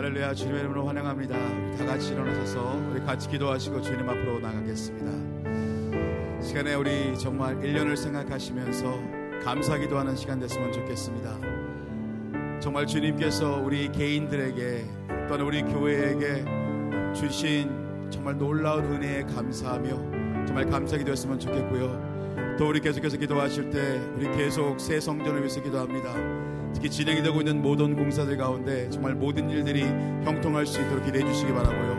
할렐루야. 주님의 이름으로 환영합니다. 우리 다 같이 일어나셔서 우리 같이 기도하시고 주님 앞으로 나가겠습니다. 시간에 우리 정말 1년을 생각하시면서 감사기도하는 시간 됐으면 좋겠습니다. 정말 주님께서 우리 개인들에게 또는 우리 교회에게 주신 정말 놀라운 은혜에 감사하며 정말 감사기도했으면 좋겠고요. 또 우리 계속해서 기도하실 때 우리 계속 새 성전을 위해서 기도합니다. 특히 진행이 되고 있는 모든 공사들 가운데 정말 모든 일들이 형통할 수 있도록 기도해 주시기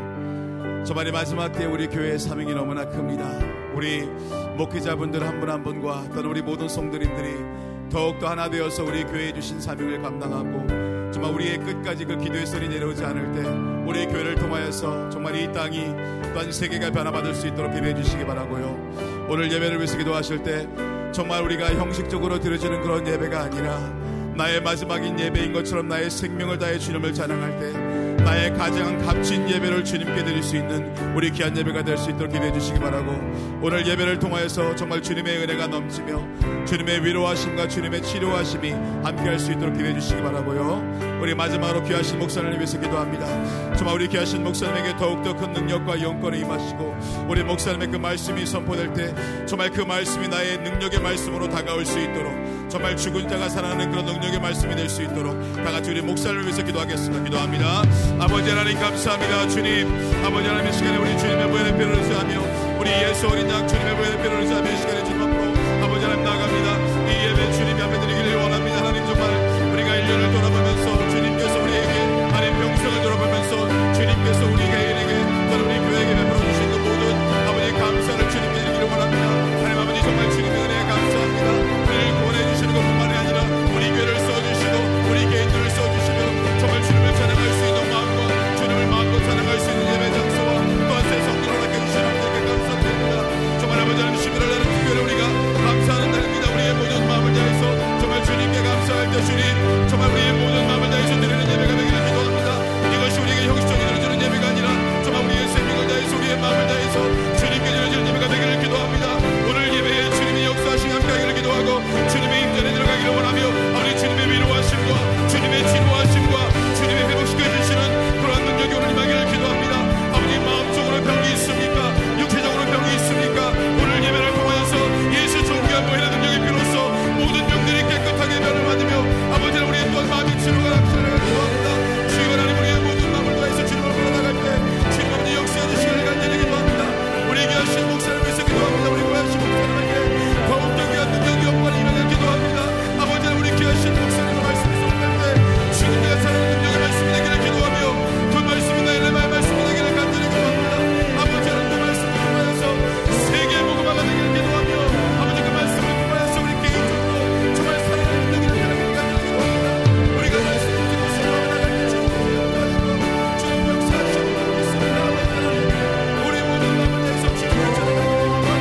바라고요. 정말 이 마지막 때 우리 교회의 사명이 너무나 큽니다. 우리 목회자분들 한 분 한 분과 또는 우리 모든 성도님들이 더욱더 하나 되어서 우리 교회에 주신 사명을 감당하고 정말 우리의 끝까지 그 기도의 소리 내려오지 않을 때 우리 교회를 통하여서 정말 이 땅이 또한 세계가 변화받을 수 있도록 기도해 주시기 바라고요. 오늘 예배를 위해서 기도하실 때 정말 우리가 형식적으로 드려지는 그런 예배가 아니라 나의 마지막인 예배인 것처럼 나의 생명을 다해 주님을 찬양할 때 나의 가장 값진 예배를 주님께 드릴 수 있는 우리 귀한 예배가 될 수 있도록 기도해 주시기 바라고, 오늘 예배를 통하여서 정말 주님의 은혜가 넘치며 주님의 위로하심과 주님의 치료하심이 함께할 수 있도록 기도해 주시기 바라고요. 우리 마지막으로 귀하신 목사님을 위해서 기도합니다. 정말 우리 귀하신 목사님에게 더욱더 큰 능력과 영권을 임하시고 우리 목사님의 그 말씀이 선포될 때 정말 그 말씀이 나의 능력의 말씀으로 다가올 수 있도록 정말 죽은 자가 살아나는 그런 능력의 말씀이 될 수 있도록 다같이 우리 목사님을 위해서 기도하겠습니다. 기도합니다. 아버지 하나님 감사합니다. 주님, 아버지 하나님 이 시간에 우리 주님의 보혈의 피를 의지하며 우리 예수 어린 양 주님의 보혈의 피를 의지하며 이 시간에 주님 앞으로 아버지 하나님 나아갑니다. 이 예배 주님 앞에 드리기를 원합니다. 하나님 정말 우리가 1년을 돌아보면서 주님께서 우리에게 하나님 평생을 돌아보면서 주님께서 우리 개인에게 또는 우리 교회에게 베풀어 주신 그 모든 아버지의 감사를 주님께 드리기를 원합니다. 하나님 아버지 정말 주님의 은혜에 감사합니다. 우리를 구원해 주시는 것뿐만이 아니라 우리 교회를 써주시고 우리 개인들을 써주시며 정말 주님을 찬양할 수 있는 마음과 주님을 마음껏 찬양할 수 있는 예배 장소와 또한 새 성전을 갖게 주신 하나님께 감사드립니다. 정말 아버지 하나님 11월 날은 특별히 우리가 감사하는 날입니다. 우리의 모든 마음을 다해서 정말 주님께 감사할 때 주님 정말 우리의 모든 마음을 다해서 드리는 예배가 되기를 기도합니다. 이것이 우리에게 형식적으로 드려지는 예배가 아니라 정말 우리의 생명을 다해서 우리의 마음을 다해서 주님께 드려지는 예배가 되기를 기도합니다. 오늘 예배에 주님이 역사하시기 함께하기를 기도하고 주님의 임전에 들어가기를 원하며 아버지 주님의 위로하심과 주님의 치료하심과 주님의 회복시켜 주시는 그러한 능력이 오늘 임하기를 기도합니다. 아버지 마음적으로 병이 있습니까? 육체적으로 병이 있습니까? 오늘 예배를 통하여서 예수 존귀한 보혈의 능력이 비로소 모든 병들이 깨끗하게 변을 받으며 아버지 우리의 또한 마음이 치료가 납치를 기도합니다. 주여 하나님 우리의 모든 마음을 다해서 주님을 불러나갈 때 주님 아버지 역사해 주시기를 간절히 기도합니다. 우리 귀하신 목사를 위해서 기도합니다. 우리 귀하신 목사님에게 더욱더 귀한 능력이 없거니 임하기를 기도합니다. 아버지 우리 귀하신 목사님의 말씀을 선포할 때 주님의 사랑의 능력의 말씀이 되기를 기도하며 그 말씀이 나의 레마의 말씀이 되기를 간절히 기도합니다. 아버지 하나님 그 말씀을 통하여서 세계 복음화가 되기를 기도하며 아버지 그 말씀을 통하여서 우리 개인적으로 정말 살아가는 능력이 되기를 간절히 기도합니다. 우리가 말씀을 듣고 순종하며 나갈 때 주님의 역사하시고 주님 역사하시고 믿습니다. 아버지 하나님 우리 모든 마음을 다해서 주님을 찬양하고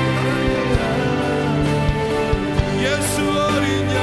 기도합니다. 예수 어린 양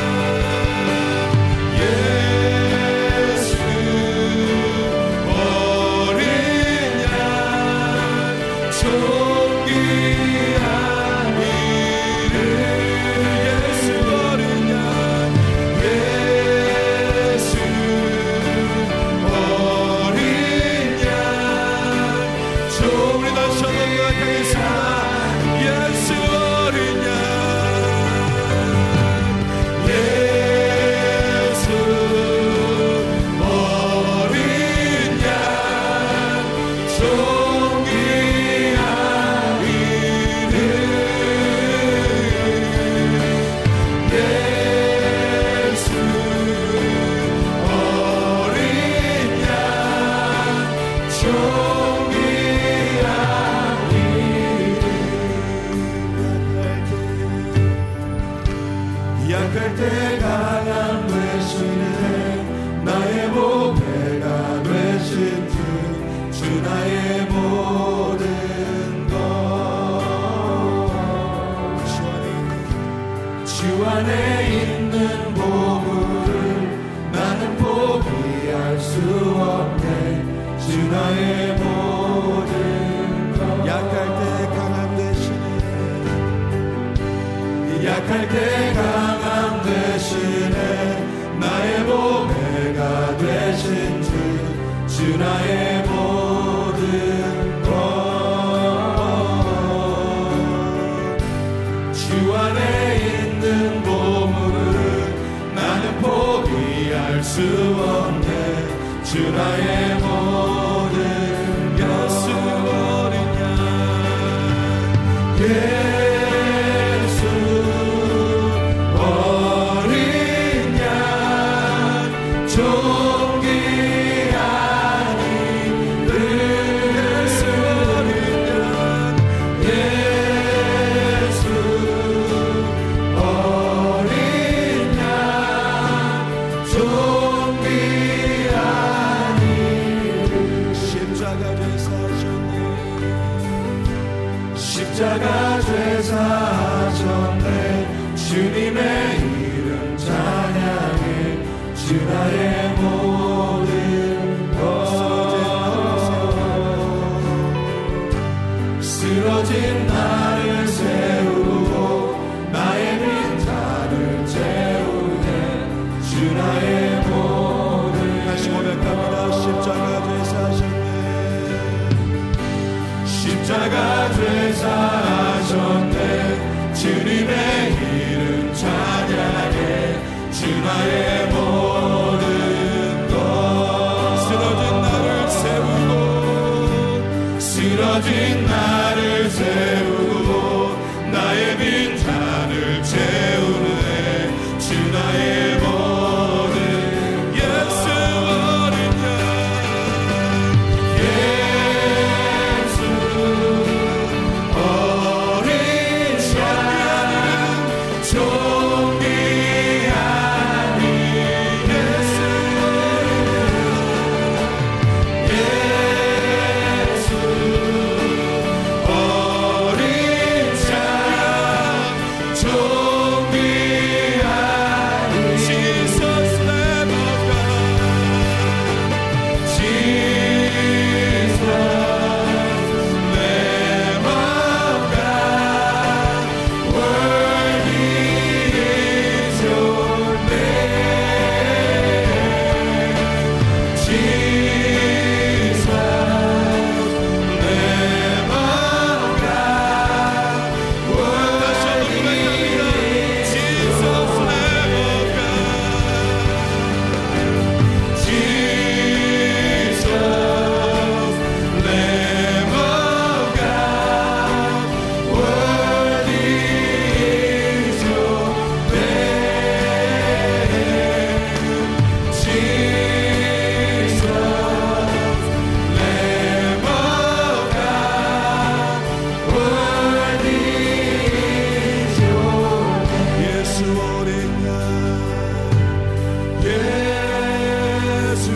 약할 때 강함 되시네 나의 보배가 되신 주 나의 모든 것 주 안에 있는 보물을 나는 포기할 수 없네 주 나의 모든 것 약할 때 강함 되시네 약할 때 강함 되시네 나의 보배가 되신 주 포기할 수 없네. 주 나의 모든 예수 어린 양 예수 어린 양 존귀한 이름 예수 어린 양 예수 어린 양 존귀한 이름 십자가 죄사 하셨네. 십자가 죄사 하셨네. 주님의 이름 찬양해. 주 나의 모든 것 쓰러진 나를 세우고 나의 빈자를 채우네. 주 나의 모든 다시 고백합니다. 십자가 죄사 하셨네. 십자가 죄사 하셨네. 주님의 이름 찬양해. 주 나의 모든 것 쓰러진 나를 세우고 쓰러진 나를 세우고 나의 빈잔을 채우네. 주 나의 모든 예수 어린 양 예수 어린 양 존귀한 이름 예수 예수 어린 양 존귀한 이름 Jesus Lamb of God Jesus Lamb of God worthy is your name. Jesus Lamb of God worthy Jesus Lamb of God Jesus Lamb of God worthy is your name. Jesus Lamb of God worthy is your name. 예수 어린 양 예수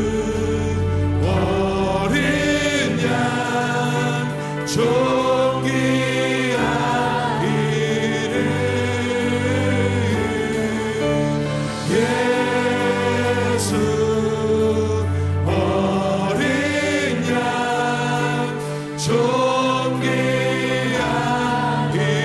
어린 양 존귀한 이름 예수 어린 양 존귀한 이름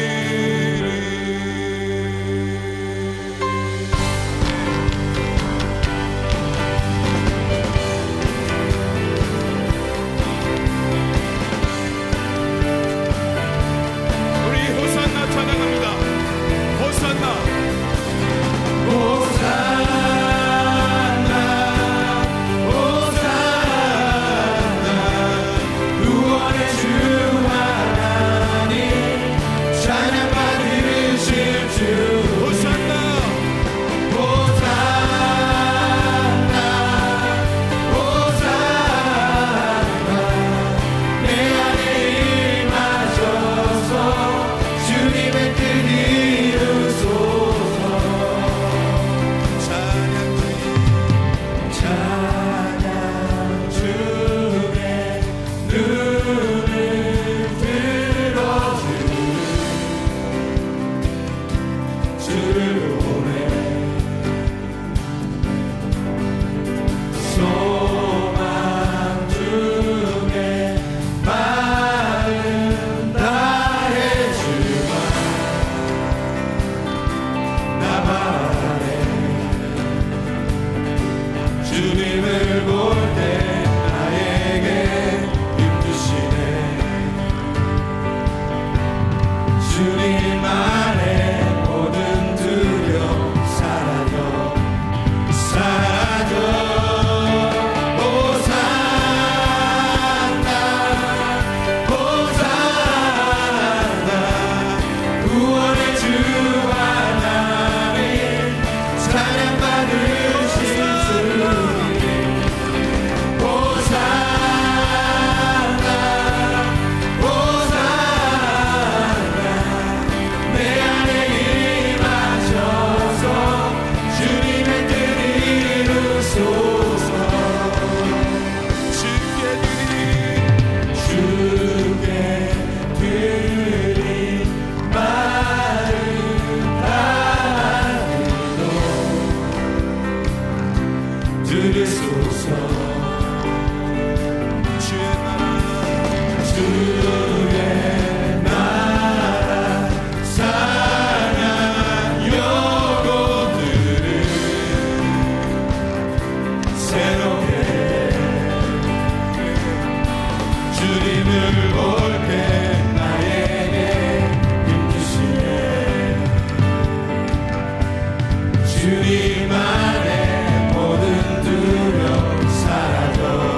주님 안에 모든 두려움 사라져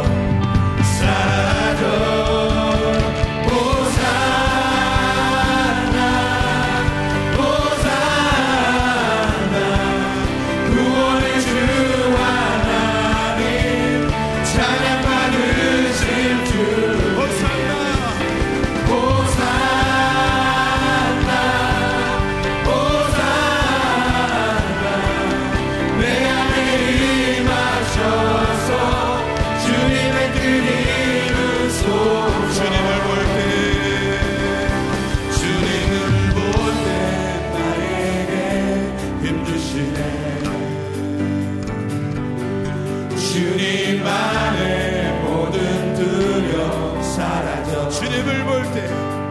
구원의 주 하나님 찬양받으실 주 주님만의 모든 두려움 사라져 주님을 볼 때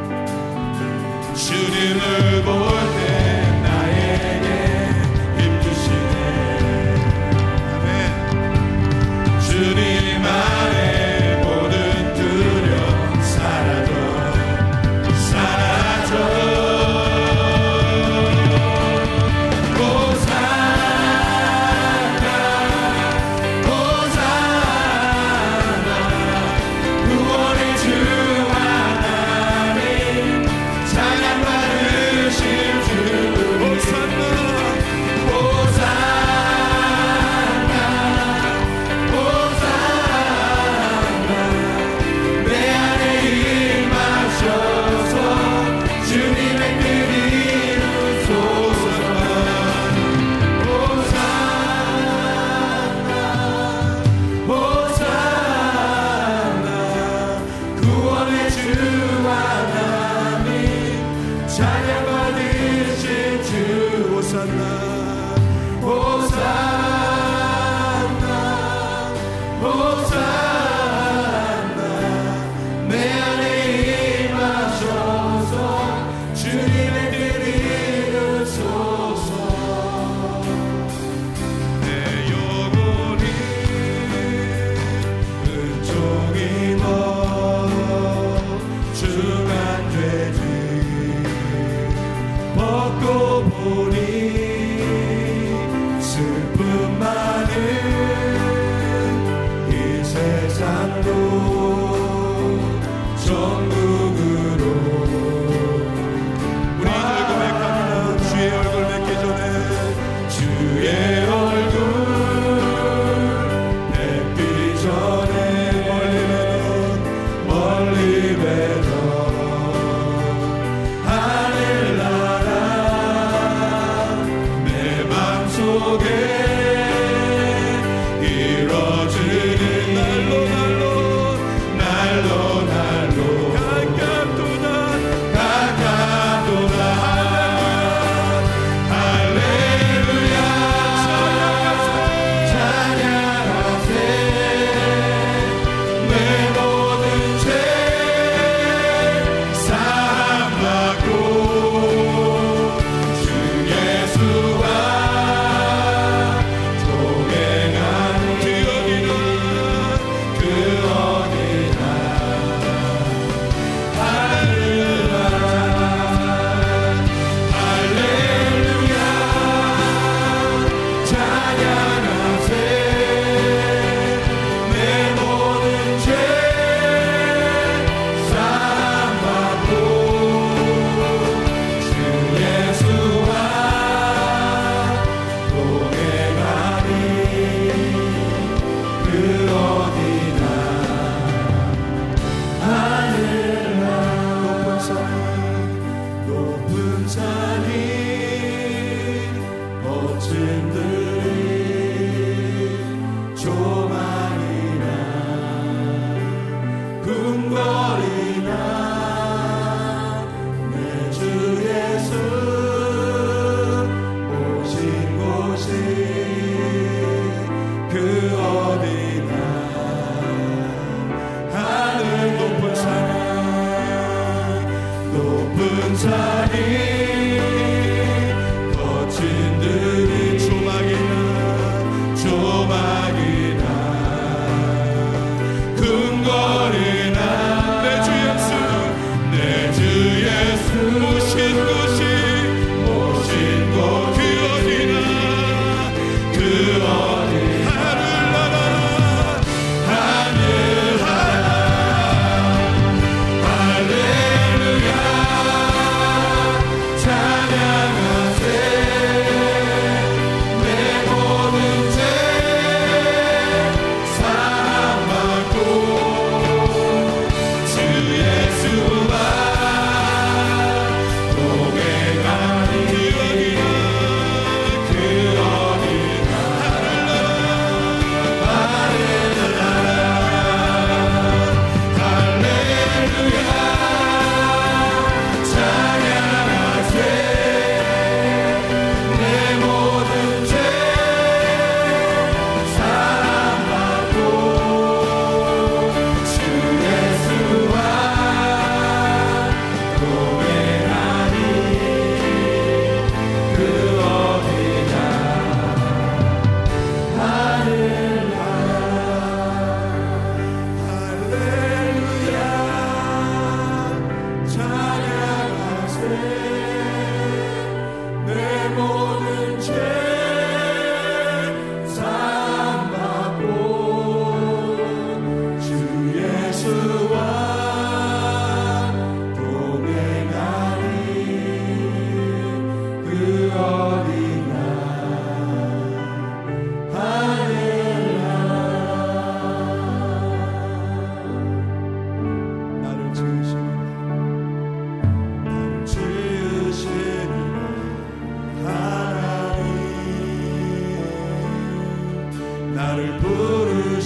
나에게 힘주시네 아멘 주님만의 모든 두려움 사라져 높은 산이 거친 들이 조망이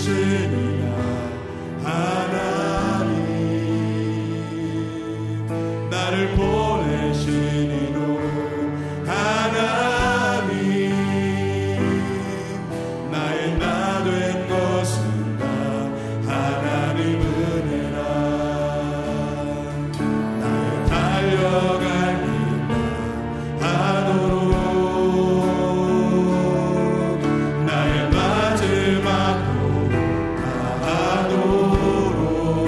부르시니라 하나님 나를 보내시니로 하나님 나의 나 된 것은 다 하나님 은혜라 나의 달려갈 길 하도록 나의 마지막도 다하도록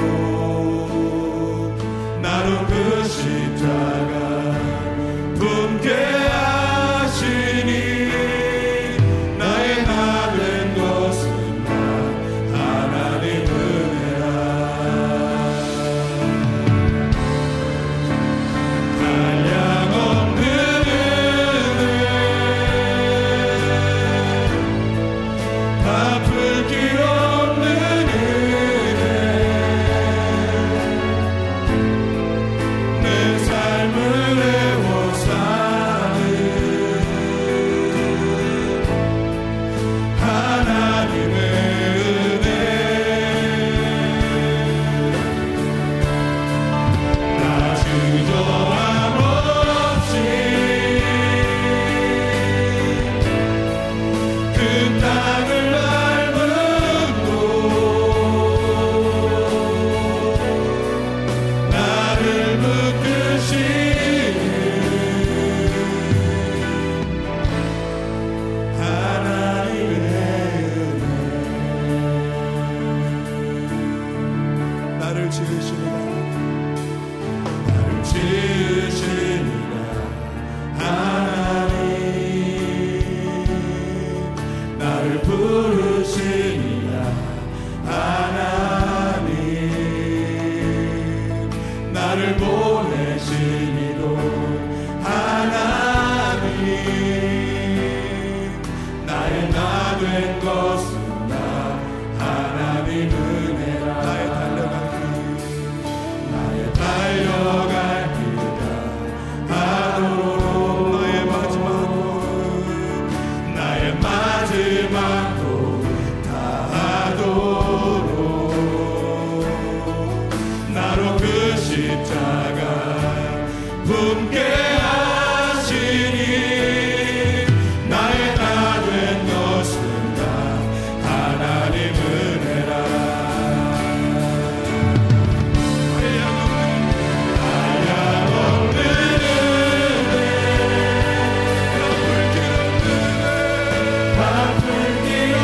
나로 그 십자가 품게 하시니 나의 나 된 것은 다 하나님 은혜라 한량없는 은혜 갚을 길 없는 은혜 내 삶을 애워 사는 하나님의 은혜 나 주저함 없이 그 땅을 밟음도 나를 붙드시는 하나님의 은혜 나를 지으시니라 나를 지으시니라 하나님 나를 부르시니라 하나님 나를 보내시니도 하나님 나의 나 된 것은 다 하나님 은혜라 나의 달려갈 길 하도록 나의 마지막도 다하도록 나로 그 십자가 품게 하시니 나의 나 된 것은 다 하나님 은혜라 한량없는 은혜 갚을 길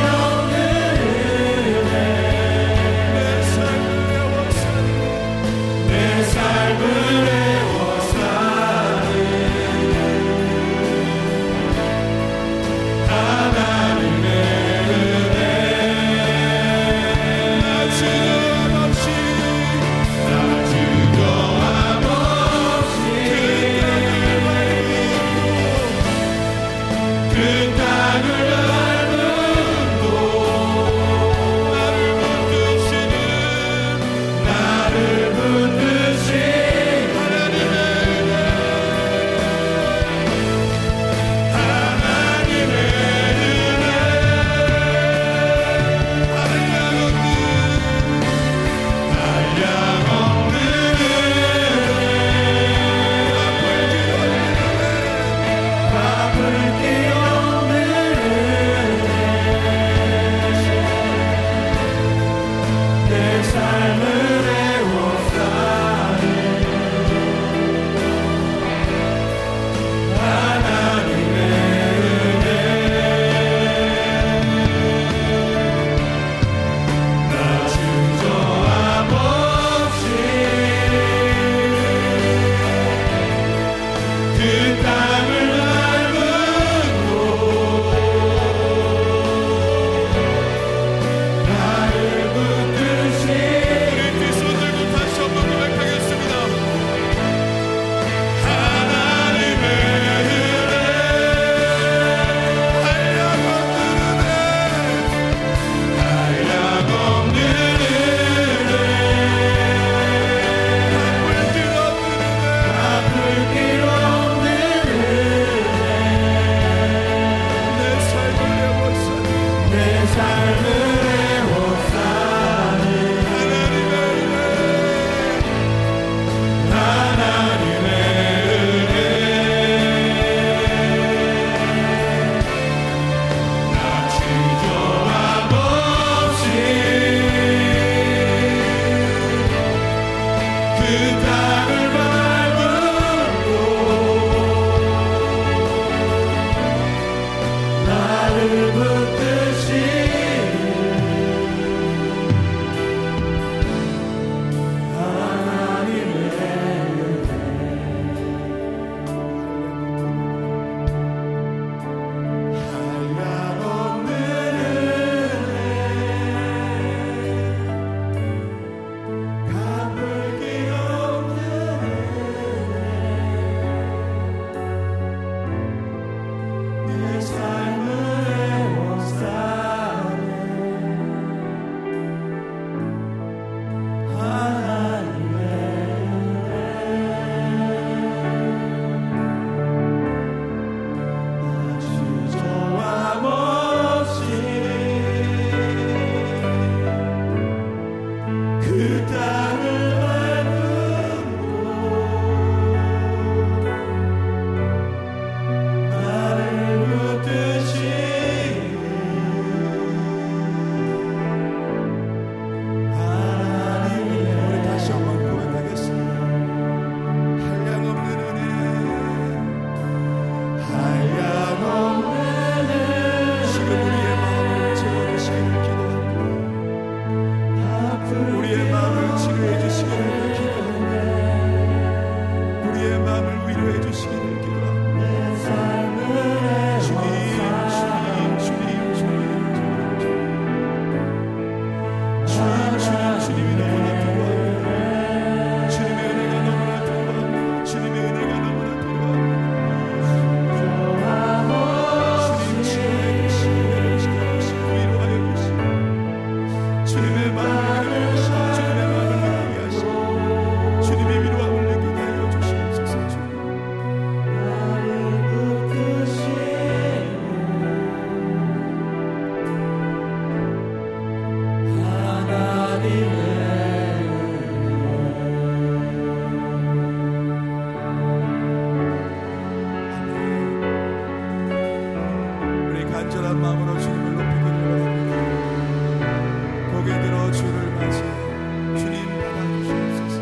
간절한 마음으로 주님을 높이기를 원합니다. 고개 들어 주를 맞이해 주님 받아주시옵소서.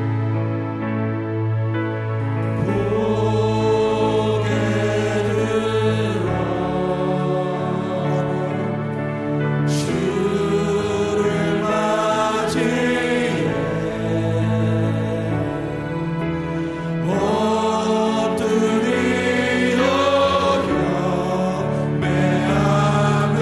고개 들어 주를 맞이해 엎드리어 경배하며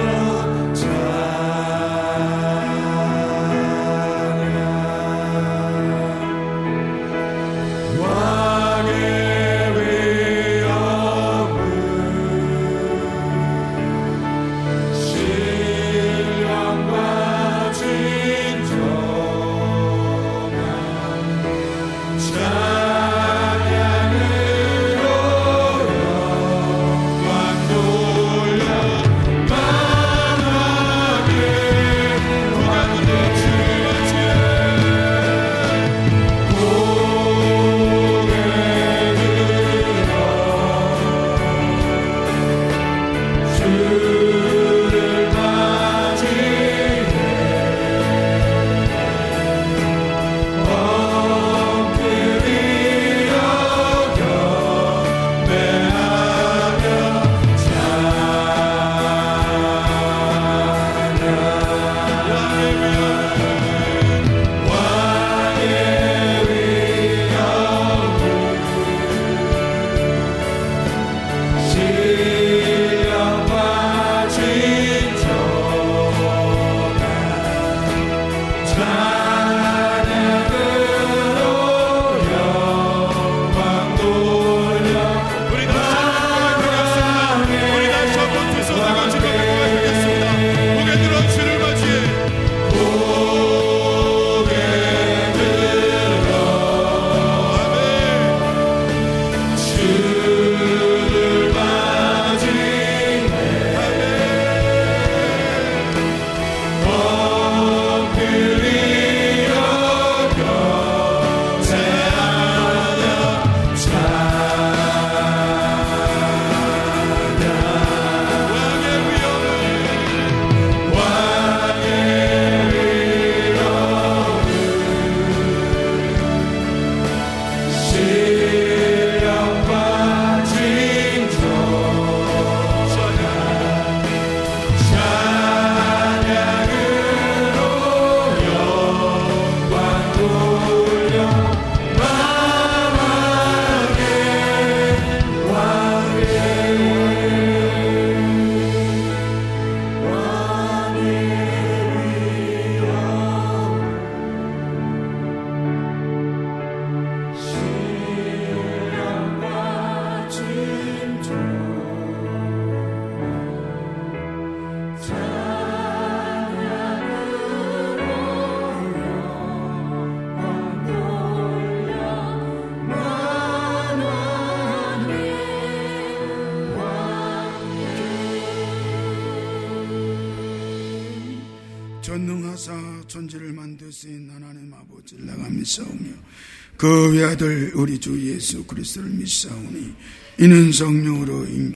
전능하사 천지를 만드신 하나님 아버지를 내가 믿사오며 그 외아들 우리 주 예수 그리스도를 믿사오니 이는 성령으로